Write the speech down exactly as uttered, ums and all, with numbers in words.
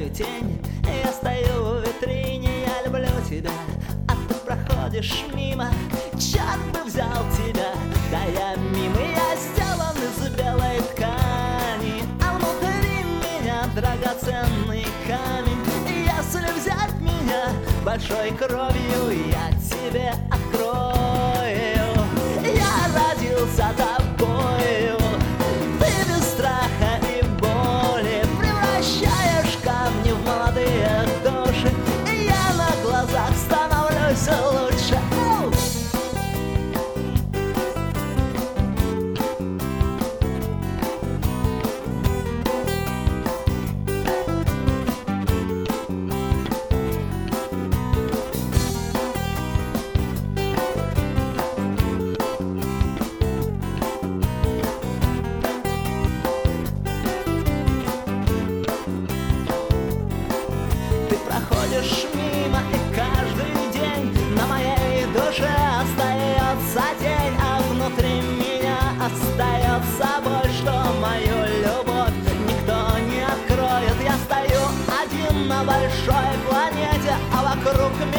каждый день я стою в витрине, я люблю тебя, а ты проходишь мимо. Черт бы взял тебя, да я мимо. Я сделан из белой ткани, а внутри меня драгоценный камень. Если взять меня большой кровью, я тебе открою. Я родился тобою, ты без страха и боли превращаешь камни в молодые души, и я на глазах становлюсь лучше. Проходишь мимо, и каждый день на моей душе остается тень, а внутри меня остается боль, что мою любовь никто не откроет. Я стою один на большой планете, а вокруг меня